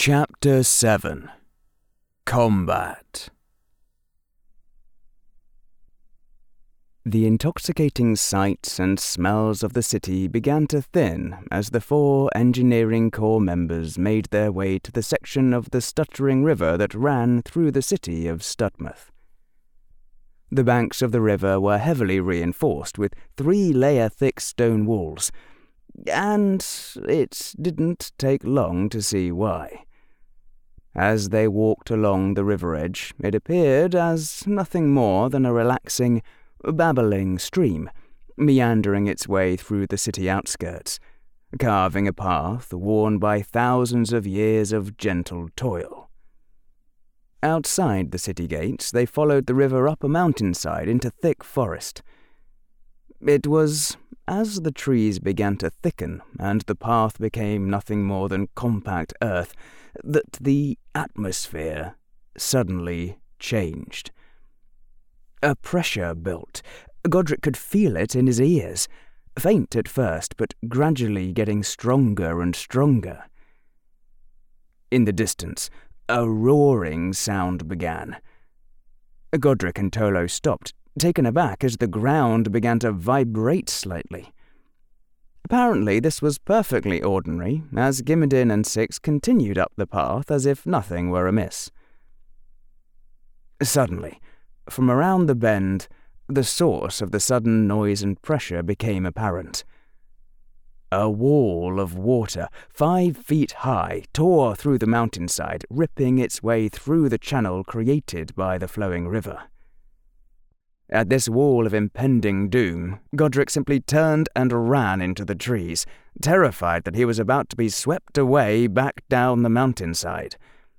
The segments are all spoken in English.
Chapter 7. Combat. The intoxicating sights and smells of the city began to thin as the 4 engineering corps members made their way to the section of the Stuttering River that ran through the city of Studmouth. The banks of the river were heavily reinforced with 3-layer-thick stone walls, and it didn't take long to see why. As they walked along the river edge, it appeared as nothing more than a relaxing, babbling stream, meandering its way through the city outskirts, carving a path worn by thousands of years of gentle toil. Outside the city gates, they followed the river up a mountainside into thick forest. It was as the trees began to thicken and the path became nothing more than compact earth that the atmosphere suddenly changed. A pressure built. Godric could feel it in his ears, faint at first, but gradually getting stronger and stronger. In the distance, a roaring sound began. Godric and Tolo stopped, taken aback as the ground began to vibrate slightly. Apparently this was perfectly ordinary, as Gimmadin and Six continued up the path as if nothing were amiss. Suddenly, from around the bend, the source of the sudden noise and pressure became apparent. A wall of water, 5 feet high, tore through the mountainside, ripping its way through the channel created by the flowing river. At this wall of impending doom, Godric simply turned and ran into the trees, terrified that he was about to be swept away back down the mountainside.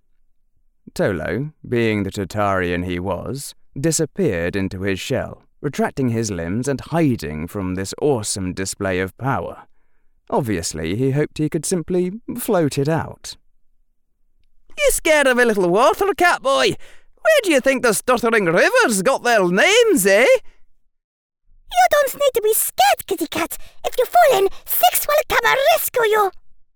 Tolo, being the Tatarian he was, disappeared into his shell, retracting his limbs and hiding from this awesome display of power. Obviously, he hoped he could simply float it out. You scared of a little water, Catboy? Where do you think the Stuttering Rivers got their names, eh? You don't need to be scared, kitty cat. If you fall in, Six will come and rescue you.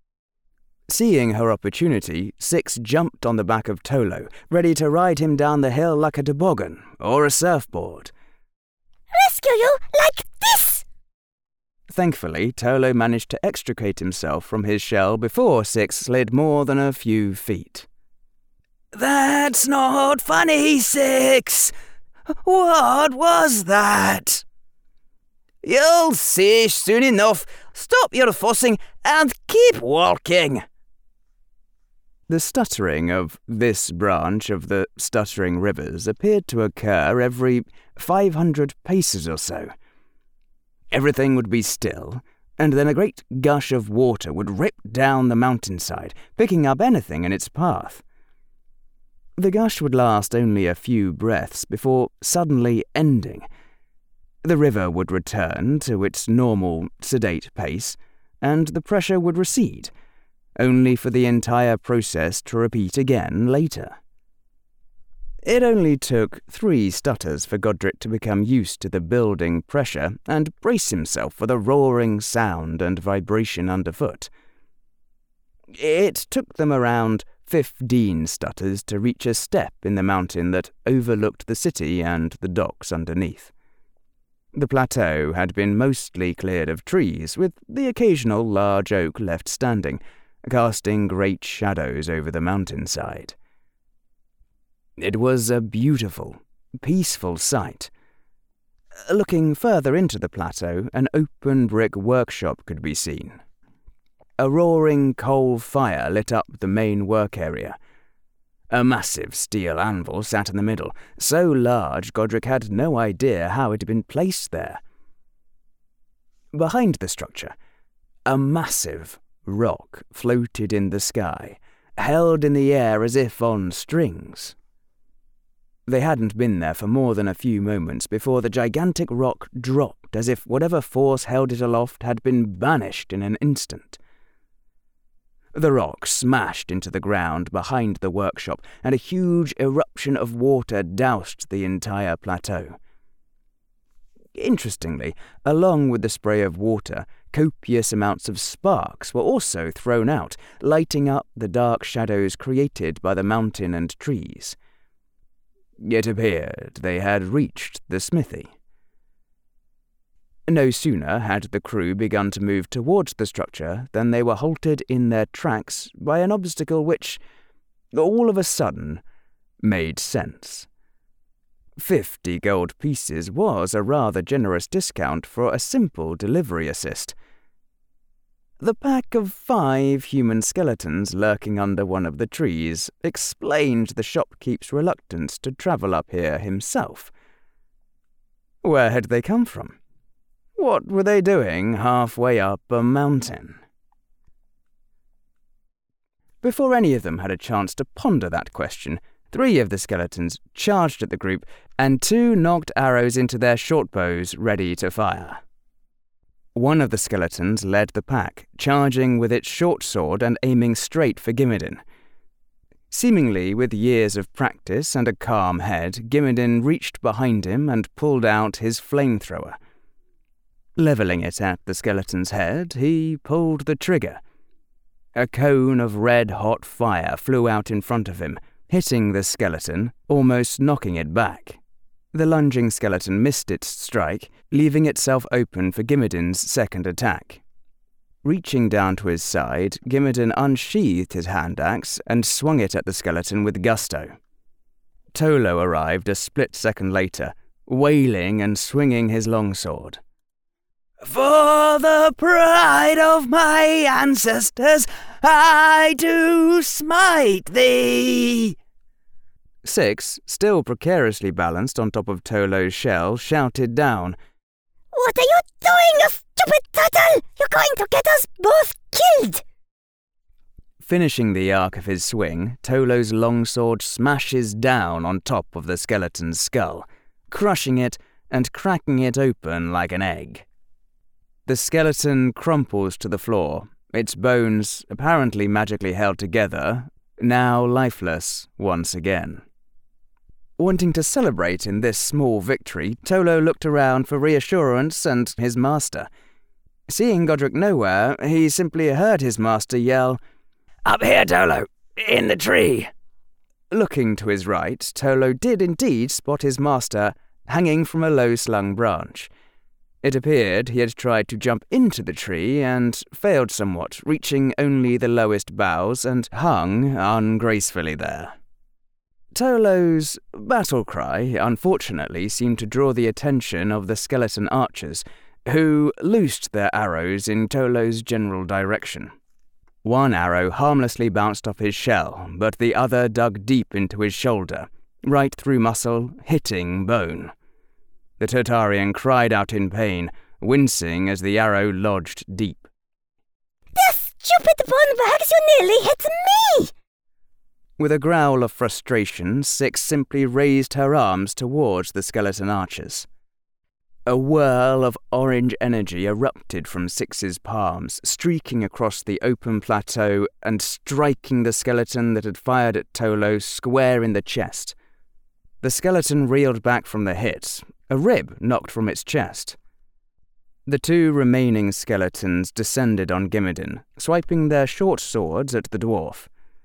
Seeing her opportunity, Six jumped on the back of Tolo, ready to ride him down the hill like a toboggan or a surfboard. Rescue you like this! Thankfully, Tolo managed to extricate himself from his shell before Six slid more than a few feet. That's not funny, Six. What was that? You'll see soon enough. Stop your fussing and keep walking. The stuttering of this branch of the Stuttering Rivers appeared to occur every 500 paces or so. Everything would be still, and then a great gush of water would rip down the mountainside, picking up anything in its path. The gush would last only a few breaths before suddenly ending. The river would return to its normal, sedate pace, and the pressure would recede, only for the entire process to repeat again later. It only took 3 stutters for Godric to become used to the building pressure and brace himself for the roaring sound and vibration underfoot. It took them around 15 stutters to reach a step in the mountain that overlooked the city and the docks underneath. The plateau had been mostly cleared of trees, with the occasional large oak left standing, casting great shadows over the mountainside. It was a beautiful, peaceful sight. Looking further into the plateau, an open brick workshop could be seen. A roaring coal fire lit up the main work area. A massive steel anvil sat in the middle, so large Godric had no idea how it had been placed there. Behind the structure, a massive rock floated in the sky, held in the air as if on strings. They hadn't been there for more than a few moments before the gigantic rock dropped as if whatever force held it aloft had been banished in an instant. The rock smashed into the ground behind the workshop, and a huge eruption of water doused the entire plateau. Interestingly, along with the spray of water Copious amounts of sparks were also thrown out, lighting up the dark shadows created by the mountain and trees. It appeared they had reached the smithy. No sooner had the crew begun to move towards the structure than they were halted in their tracks by an obstacle which, all of a sudden, made sense. 50 gold pieces was a rather generous discount for a simple delivery assist. The pack of 5 human skeletons lurking under one of the trees explained the shopkeep's reluctance to travel up here himself. Where had they come from? What were they doing halfway up a mountain? Before any of them had a chance to ponder that question, 3 of the skeletons charged at the group, and 2 knocked arrows into their short bows ready to fire. One of the skeletons led the pack, charging with its short sword and aiming straight for Gimidin. Seemingly with years of practice and a calm head, Gimidin reached behind him and pulled out his flamethrower. Levelling it at the skeleton's head, he pulled the trigger. A cone of red-hot fire flew out in front of him, hitting the skeleton, almost knocking it back. The lunging skeleton missed its strike, leaving itself open for Gimidin's second attack. Reaching down to his side, Gimidin unsheathed his hand axe and swung it at the skeleton with gusto. Tolo arrived a split second later, wailing and swinging his longsword. "For the pride of my ancestors, I do smite thee!" 6, still precariously balanced on top of Tolo's shell, shouted down, What are you doing, you stupid turtle? You're going to get us both killed! Finishing the arc of his swing, Tolo's longsword smashes down on top of the skeleton's skull, crushing it and cracking it open like an egg. The skeleton crumples to the floor, its bones, apparently magically held together, now lifeless once again. Wanting to celebrate in this small victory, Tolo looked around for reassurance and his master. Seeing Godric nowhere, he simply heard his master yell, "Up here, Tolo! In the tree!" Looking to his right, Tolo did indeed spot his master hanging from a low-slung branch. It appeared he had tried to jump into the tree and failed somewhat, reaching only the lowest boughs and hung ungracefully there. Tolo's battle cry, unfortunately, seemed to draw the attention of the skeleton archers, who loosed their arrows in Tolo's general direction. One arrow harmlessly bounced off his shell, but the other dug deep into his shoulder, right through muscle, hitting bone. The Tartarian cried out in pain, wincing as the arrow lodged deep. This stupid bonebags, you nearly hit me! With a growl of frustration, Six simply raised her arms towards the skeleton archers. A whirl of orange energy erupted from Six's palms, streaking across the open plateau and striking the skeleton that had fired at Tolo square in the chest. The skeleton reeled back from the hit, a rib knocked from its chest. The 2 remaining skeletons descended on Gimidin, swiping their short swords at the dwarf.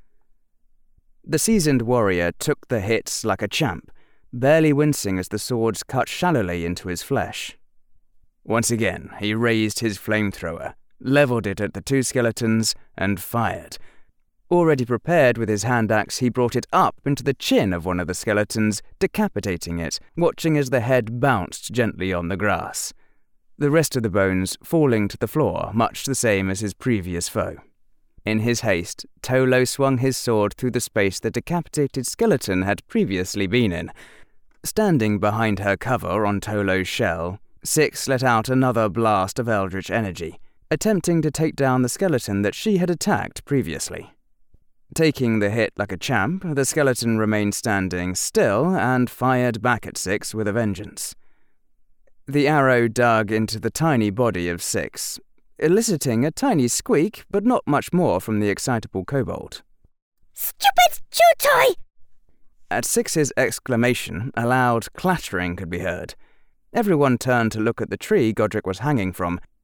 The seasoned warrior took the hits like a champ, barely wincing as the swords cut shallowly into his flesh. Once again, he raised his flamethrower, levelled it at the 2 skeletons, and fired. Already prepared with his hand axe, he brought it up into the chin of one of the skeletons, decapitating it, watching as the head bounced gently on the grass, the rest of the bones falling to the floor, much the same as his previous foe. In his haste, Tolo swung his sword through the space the decapitated skeleton had previously been in. Standing behind her cover on Tolo's shell, Six let out another blast of eldritch energy, attempting to take down the skeleton that she had attacked previously. Taking the hit like a champ, the skeleton remained standing still and fired back at Six with a vengeance. The arrow dug into the tiny body of Six, eliciting a tiny squeak, but not much more from the excitable kobold. Stupid chew toy! At Six's exclamation, a loud clattering could be heard. Everyone turned to look at the tree Godric was hanging from.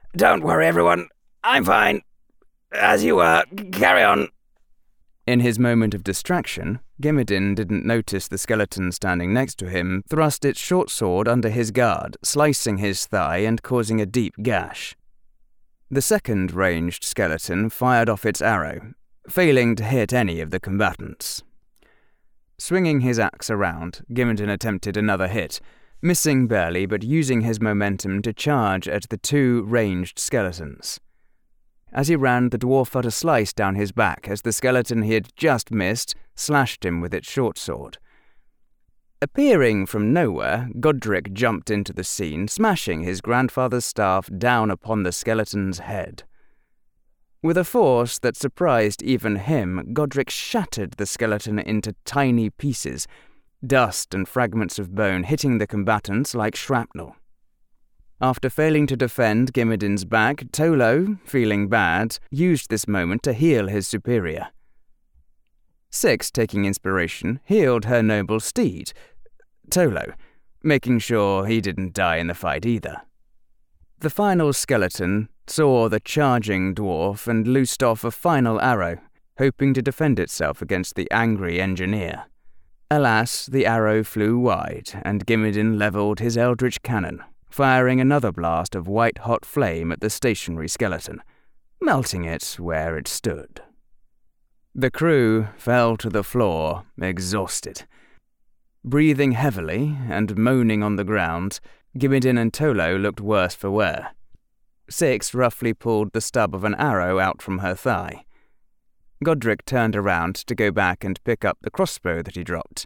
Don't worry, everyone. I'm fine. As you were. Carry on. In his moment of distraction, Gimidin didn't notice the skeleton standing next to him thrust its short sword under his guard, slicing his thigh and causing a deep gash. The second ranged skeleton fired off its arrow, failing to hit any of the combatants. Swinging his axe around, Gimidin attempted another hit, missing barely but using his momentum to charge at the two ranged skeletons. As he ran, the dwarf felt a slice down his back as the skeleton he had just missed slashed him with its short sword. Appearing from nowhere, Godric jumped into the scene, smashing his grandfather's staff down upon the skeleton's head. With a force that surprised even him, Godric shattered the skeleton into tiny pieces, dust and fragments of bone hitting the combatants like shrapnel. After failing to defend Gimidin's back, Tolo, feeling bad, used this moment to heal his superior. Six, taking inspiration, healed her noble steed, Tolo, making sure he didn't die in the fight either. The final skeleton saw the charging dwarf and loosed off a final arrow, hoping to defend itself against the angry engineer. Alas, the arrow flew wide, and Gimidin levelled his eldritch cannon, firing another blast of white-hot flame at the stationary skeleton, melting it where it stood. The crew fell to the floor, exhausted. Breathing heavily and moaning on the ground, Gimidin and Tolo looked worse for wear. Six roughly pulled the stub of an arrow out from her thigh. Godric turned around to go back and pick up the crossbow that he dropped.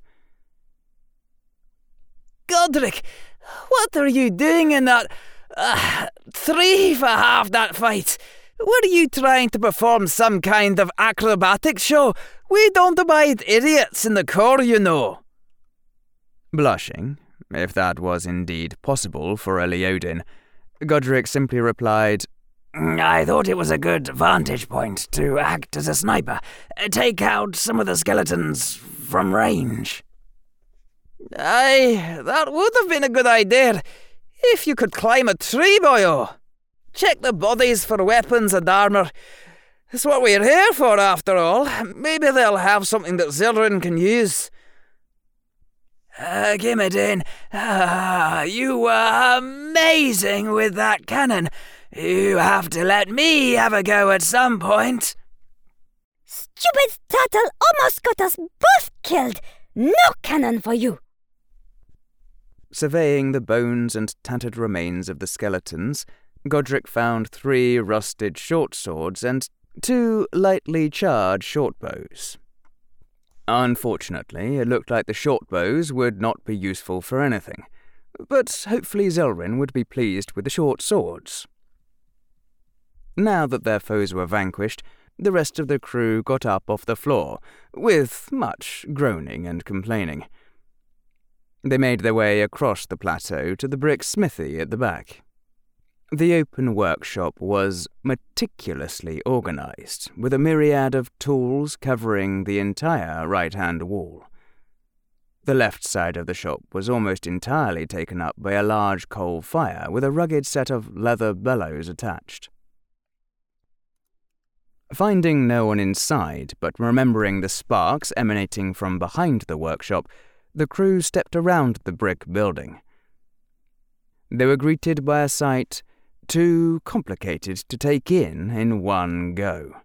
Godric, what are you doing in that... 3 for half that fight? Were you trying to perform some kind of acrobatic show? We don't abide idiots in the Corps, you know. Blushing, if that was indeed possible for a Leodin, Godric simply replied, I thought it was a good vantage point to act as a sniper, take out some of the skeletons from range. Aye, that would have been a good idea, if you could climb a tree, boyo. Check the bodies for weapons and armour. It's what we're here for, after all. Maybe they'll have something that Zilrin can use. Gimidin, you were amazing with that cannon. You have to let me have a go at some point. Stupid turtle almost got us both killed. No cannon for you. Surveying the bones and tattered remains of the skeletons, Godric found 3 rusted short swords and 2 lightly charged short bows. Unfortunately, it looked like the short bows would not be useful for anything, but hopefully Zilrin would be pleased with the short swords. Now that their foes were vanquished, the rest of the crew got up off the floor, with much groaning and complaining. They made their way across the plateau to the brick smithy at the back. The open workshop was meticulously organized, with a myriad of tools covering the entire right-hand wall. The left side of the shop was almost entirely taken up by a large coal fire with a rugged set of leather bellows attached. Finding no one inside, but remembering the sparks emanating from behind the workshop, the crew stepped around the brick building. They were greeted by a sight too complicated to take in one go.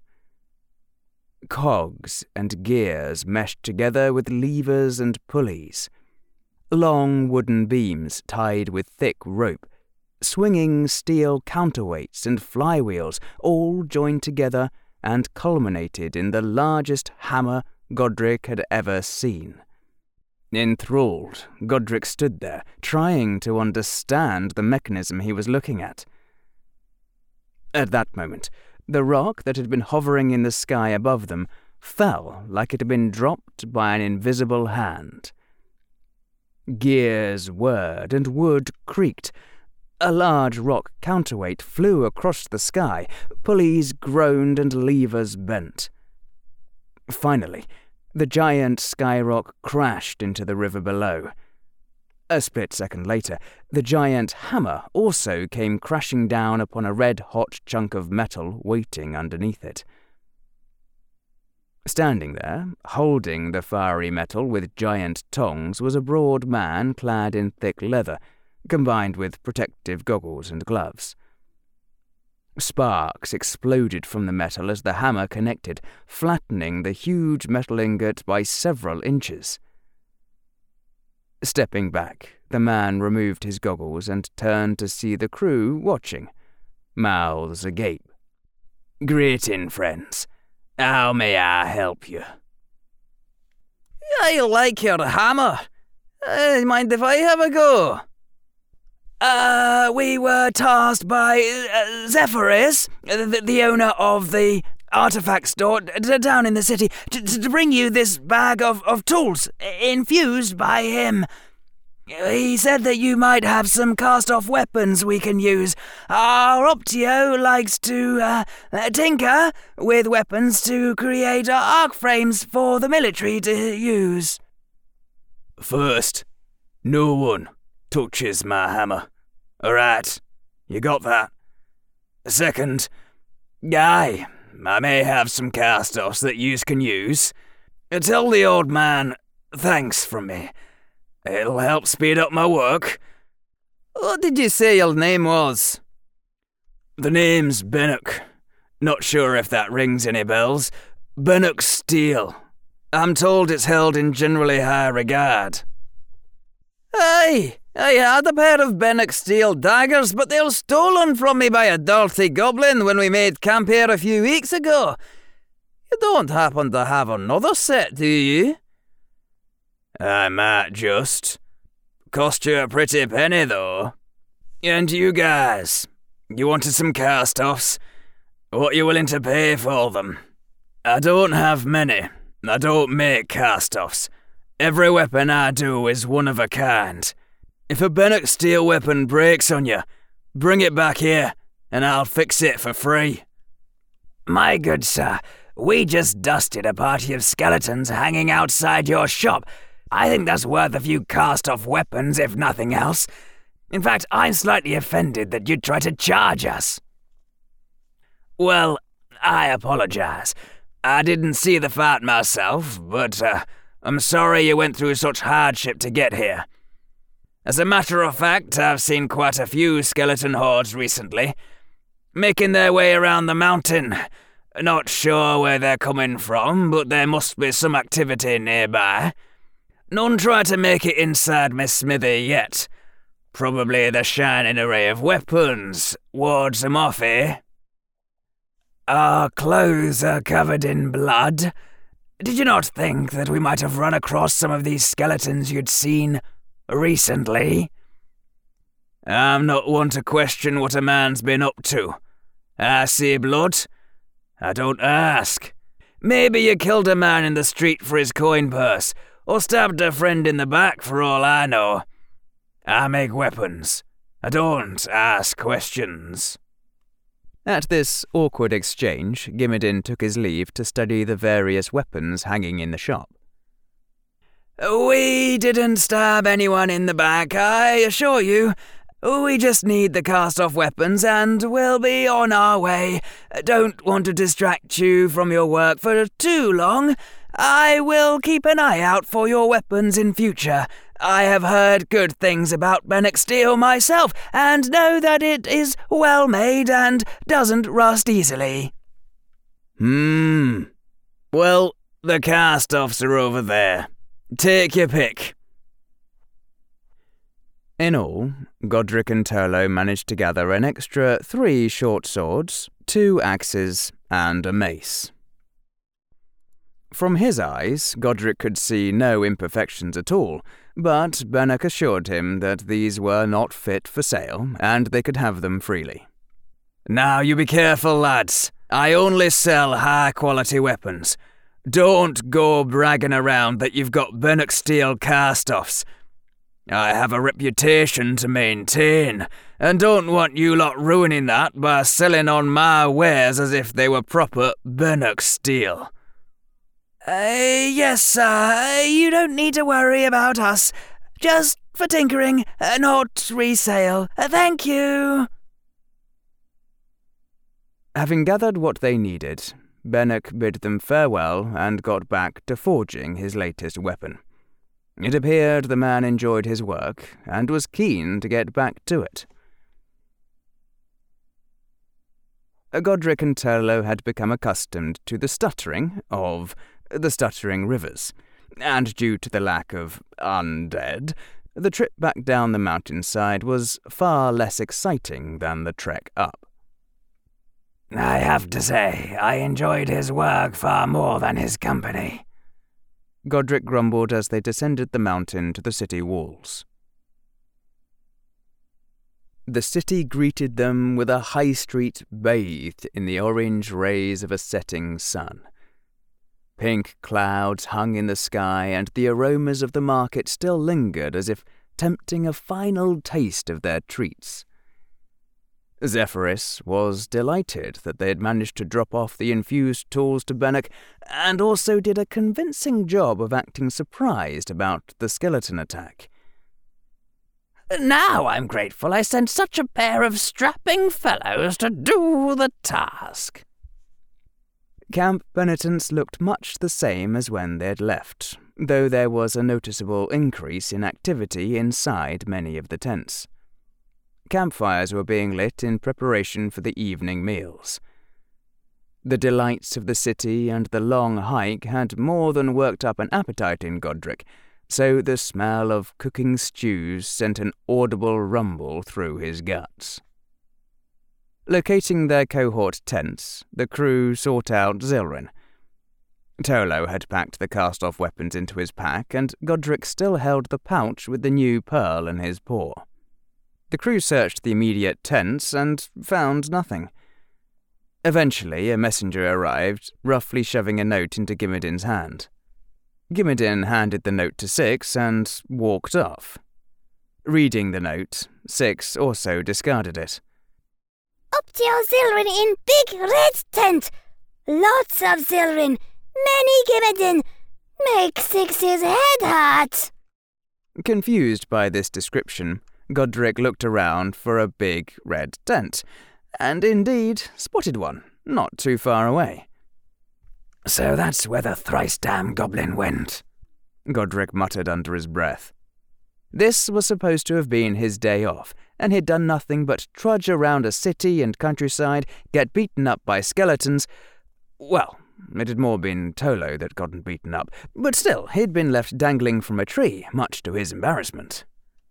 Cogs and gears meshed together with levers and pulleys. Long wooden beams tied with thick rope, swinging steel counterweights and flywheels, all joined together and culminated in the largest hammer Godric had ever seen. Enthralled, Godric stood there, trying to understand the mechanism he was looking at. At that moment, the rock that had been hovering in the sky above them fell like it had been dropped by an invisible hand. Gears whirred and wood creaked. A large rock counterweight flew across the sky, pulleys groaned and levers bent. Finally, the giant skyrock crashed into the river below. A split second later, the giant hammer also came crashing down upon a red-hot chunk of metal waiting underneath it. Standing there, holding the fiery metal with giant tongs, was a broad man clad in thick leather, combined with protective goggles and gloves. Sparks exploded from the metal as the hammer connected, flattening the huge metal ingot by several inches. Stepping back, the man removed his goggles and turned to see the crew watching, mouths agape. "Greeting, friends. How may I help you?" "I like your hammer. Mind if I have a go?" We were tasked by Zephyris, the owner of the artifact store down in the city, to bring you this bag of tools, infused by him. He said that you might have some cast-off weapons we can use. Our Optio likes to tinker with weapons to create arc frames for the military to use. "First, no one touches my hammer. All right, you got that? Second, I may have some cast-offs that yous can use. Tell the old man thanks from me. It'll help speed up my work." "What did you say your name was?" "The name's Bennock. Not sure if that rings any bells. Bennock Steel. I'm told it's held in generally high regard." "Aye, I had a pair of Bennock steel daggers, but they were stolen from me by a dirty goblin when we made camp here a few weeks ago. You don't happen to have another set, do you?" "I might just. Cost you a pretty penny, though. And you guys, you wanted some cast-offs? What you willing to pay for them? I don't have many. I don't make cast-offs. Every weapon I do is one of a kind. If a Bennock steel weapon breaks on you, bring it back here, and I'll fix it for free." "My good sir, we just dusted a party of skeletons hanging outside your shop. I think that's worth a few cast-off weapons, if nothing else. In fact, I'm slightly offended that you'd try to charge us." "Well, I apologize. I didn't see the fight myself, but I'm sorry you went through such hardship to get here. As a matter of fact, I've seen quite a few skeleton hordes recently, making their way around the mountain. Not sure where they're coming from, but there must be some activity nearby. None try to make it inside my smithy yet. Probably the shining array of weapons wards them off, eh? Our clothes are covered in blood. Did you not think that we might have run across some of these skeletons you'd seen recently?" "I'm not one to question what a man's been up to. I see blood. I don't ask. Maybe you killed a man in the street for his coin purse, or stabbed a friend in the back for all I know. I make weapons. I don't ask questions." At this awkward exchange, Gimidin took his leave to study the various weapons hanging in the shop. "We didn't stab anyone in the back, I assure you. We just need the cast-off weapons and we'll be on our way. Don't want to distract you from your work for too long. I will keep an eye out for your weapons in future. I have heard good things about Bennock Steel myself, and know that it is well made and doesn't rust easily." Well, the cast-offs are over there. Take your pick." In all, Godric and Turlo managed to gather an extra 3 short swords, 2 axes, and a mace. From his eyes, Godric could see no imperfections at all, but Bennock assured him that these were not fit for sale, and they could have them freely. "Now you be careful, lads. I only sell high-quality weapons. Don't go bragging around that you've got Bennock Steel cast-offs. I have a reputation to maintain, and don't want you lot ruining that by selling on my wares as if they were proper Bennock Steel." Yes, sir. You don't need to worry about us. Just for tinkering, not resale. Thank you. Having gathered what they needed, Bannock bid them farewell and got back to forging his latest weapon. It appeared the man enjoyed his work and was keen to get back to it. Godric and Turlough had become accustomed to the stuttering of the stuttering rivers, and due to the lack of undead, the trip back down the mountainside was far less exciting than the trek up. I have to say, I enjoyed his work far more than his company, Godric grumbled as they descended the mountain to the city walls. The city greeted them with a high street bathed in the orange rays of a setting sun. Pink clouds hung in the sky, and the aromas of the market still lingered as if tempting a final taste of their treats. Zephyrus was delighted that they had managed to drop off the infused tools to Bannock, and also did a convincing job of acting surprised about the skeleton attack. Now I'm grateful I sent such a pair of strapping fellows to do the task. Camp penitents looked much the same as when they had left, though there was a noticeable increase in activity inside many of the tents. Campfires were being lit in preparation for the evening meals. The delights of the city and the long hike had more than worked up an appetite in Godric, so the smell of cooking stews sent an audible rumble through his guts. Locating their cohort tents, the crew sought out Zilrin. Turlough had packed the cast-off weapons into his pack, and Godric still held the pouch with the new pearl in his paw. The crew searched the immediate tents and found nothing. Eventually, a messenger arrived, roughly shoving a note into Gimidin's hand. Gimidin handed the note to Six and walked off. Reading the note, Six also discarded it. Up to your Zilrin in big red tent. Lots of Zilrin. Many Gimidin. Make Six's head hurt. Confused by this description, Godric looked around for a big red tent, and indeed spotted one, not too far away. So that's where the thrice-damned goblin went, Godric muttered under his breath. This was supposed to have been his day off, and he'd done nothing but trudge around a city and countryside, get beaten up by skeletons. Well, it had more been Turlough that gotten beaten up, but still, he'd been left dangling from a tree, much to his embarrassment.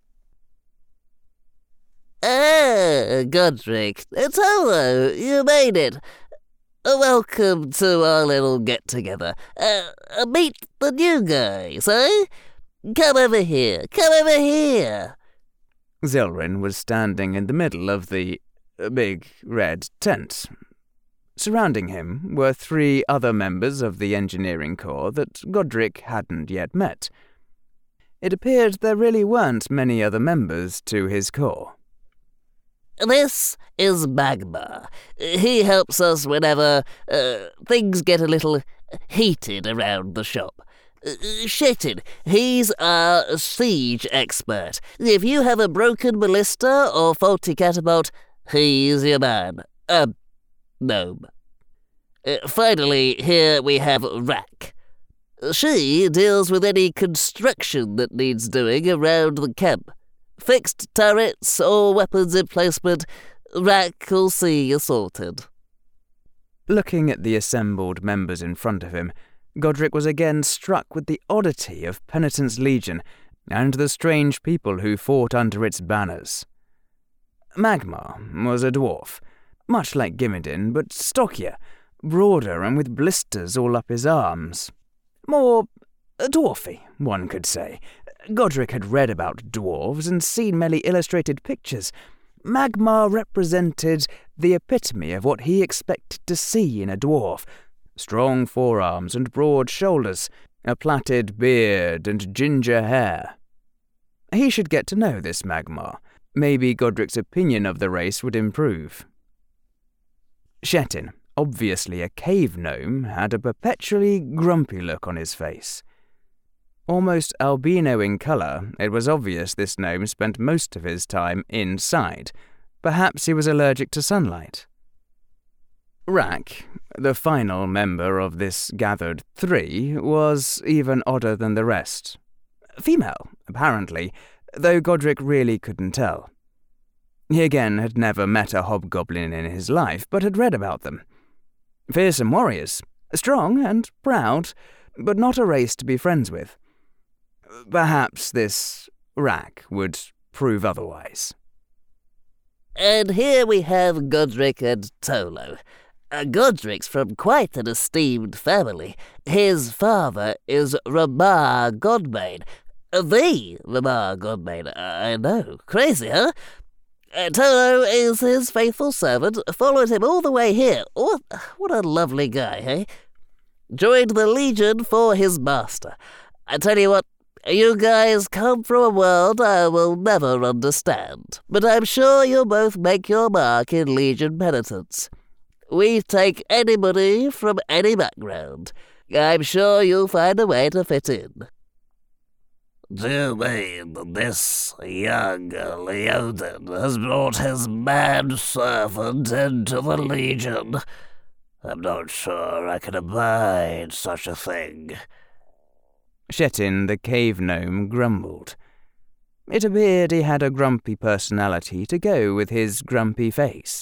Godric, Turlough, you made it. Welcome to our little get-together. Meet the new guys, eh? Come over here. Zilrin was standing in the middle of the big red tent. Surrounding him were 3 other members of the engineering corps that Godric hadn't yet met. It appeared there really weren't many other members to his corps. This is Magma. He helps us whenever things get a little heated around the shop. Shetin, he's our siege expert. If you have a broken ballista or faulty catapult, he's your man. Gnome. Finally, here we have Rack. She deals with any construction that needs doing around the camp. Fixed turrets or weapons emplacement, Rack will see you sorted. Looking at the assembled members in front of him, Godric was again struck with the oddity of Penitent's Legion and the strange people who fought under its banners. Magma was a dwarf, much like Gimidin, but stockier, broader and with blisters all up his arms. More dwarfy, one could say. Godric had read about dwarves and seen many illustrated pictures. Magma represented the epitome of what he expected to see in a dwarf. Strong forearms and broad shoulders, a plaited beard and ginger hair. He should get to know this Magma. Maybe Godric's opinion of the race would improve. Shetin, obviously a cave gnome, had a perpetually grumpy look on his face. Almost albino in colour, it was obvious this gnome spent most of his time inside. Perhaps he was allergic to sunlight. Rack, the final member of this gathered three, was even odder than the rest. Female, apparently, though Godric really couldn't tell. He again had never met a hobgoblin in his life, but had read about them. Fearsome warriors, strong and proud, but not a race to be friends with. Perhaps this Rack would prove otherwise. And here we have Godric and Tolo. Godric's from quite an esteemed family. His father is Ramar Godmain. The Ramar Godmain, I know. Crazy, huh? Tolo is his faithful servant, followed him all the way here. What a lovely guy, eh? Joined the Legion for his master. I tell you what, you guys come from a world I will never understand, but I'm sure you'll both make your mark in Legion penitence. We take anybody from any background. I'm sure you'll find a way to fit in. Do you mean this young Leoden has brought his manservant into the Legion? I'm not sure I can abide such a thing. Shettin, the cave gnome, grumbled. It appeared he had a grumpy personality to go with his grumpy face.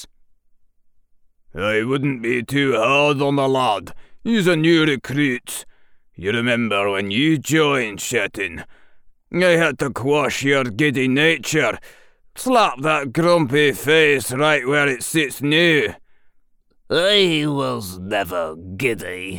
I wouldn't be too hard on the lad. He's a new recruit. You remember when you joined, Shettin? I had to quash your giddy nature. Slap that grumpy face right where it sits now. I was never giddy.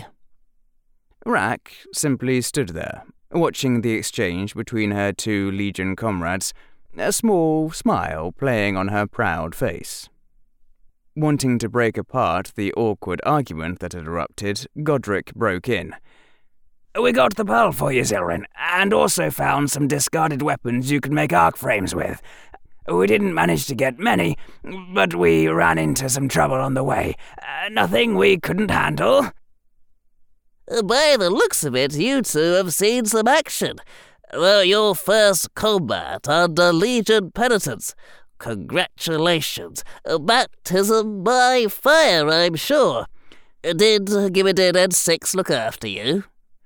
Rack simply stood there, watching the exchange between her two Legion comrades, a small smile playing on her proud face. Wanting to break apart the awkward argument that had erupted, Godric broke in. We got the pearl for you, Zilrin, and also found some discarded weapons you could make arc frames with. We didn't manage to get many, but we ran into some trouble on the way. Nothing we couldn't handle. By the looks of it, you two have seen some action. Well, your first combat under Legion penitence. Congratulations. Baptism by fire, I'm sure. Did Gimmadin and Six look after you?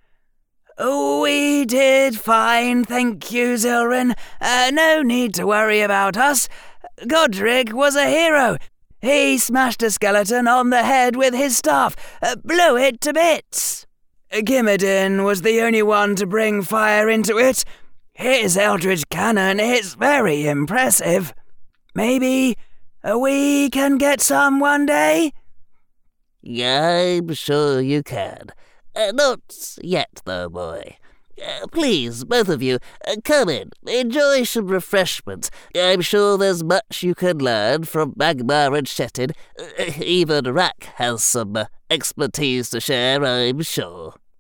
We did fine, thank you, Zilrin. No need to worry about us. Godric was a hero. He smashed a skeleton on the head with his staff, blew it to bits. Gimmadin was the only one to bring fire into it. His Eldritch Cannon is very impressive. Maybe we can get some one day? I'm sure you can. Not yet, though, boy. Please, both of you, come in. Enjoy some refreshments. I'm sure there's much you can learn from Magmar and Shettin. Even Rack has some expertise to share, I'm sure.